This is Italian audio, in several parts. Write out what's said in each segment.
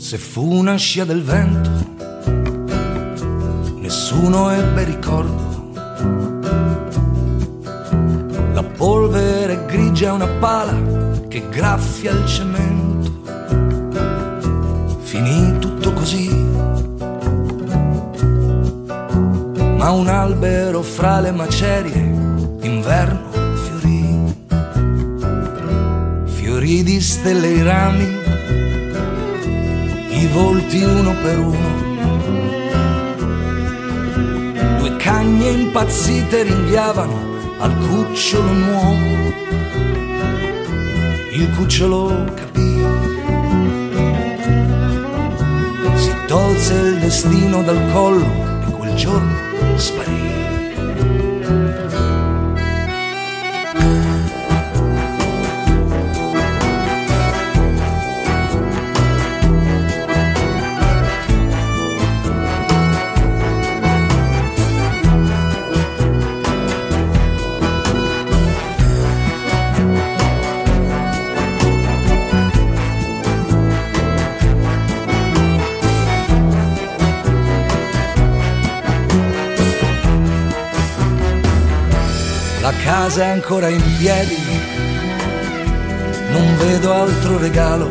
Se fu una scia del vento, nessuno ebbe ricordo. La polvere grigia è una pala che graffia il cemento. Finì tutto così, ma un albero fra le macerie d'inverno fiorì. Fiorì di stelle i rami, i volti uno per uno. Due cagne impazzite ringhiavano al cucciolo nuovo. Il cucciolo capì, si tolse il destino dal collo e quel giorno sparì. La casa è ancora in piedi, non vedo altro regalo.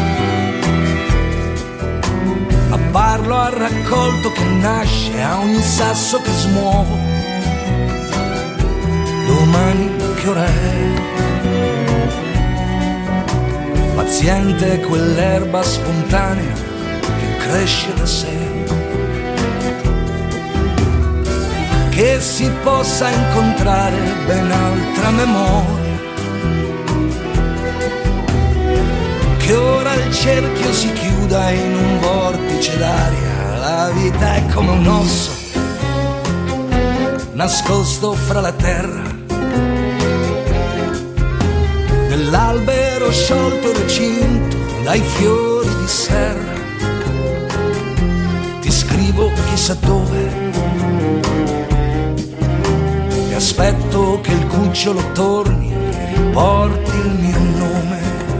Abbarlo al raccolto che nasce a ogni sasso che smuovo. Domani che ora è? Paziente è quell'erba spontanea che cresce da sé. Che si possa incontrare ben altra memoria, che ora il cerchio si chiuda in un vortice d'aria. La vita è come un osso nascosto fra la terra, dell'albero sciolto e recinto dai fiori di serra. Ti scrivo chissà dove, aspetto che il cucciolo torni e riporti il mio nome.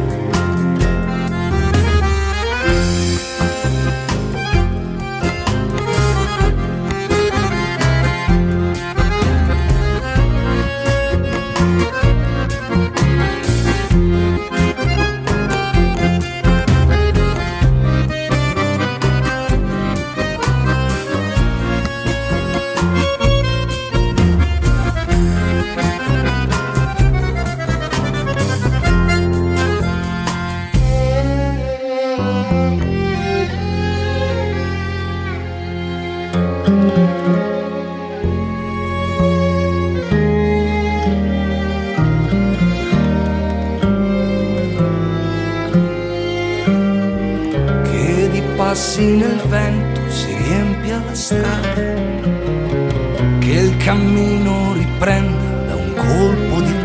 Passi nel vento si riempia la strada, che il cammino riprenda da un colpo di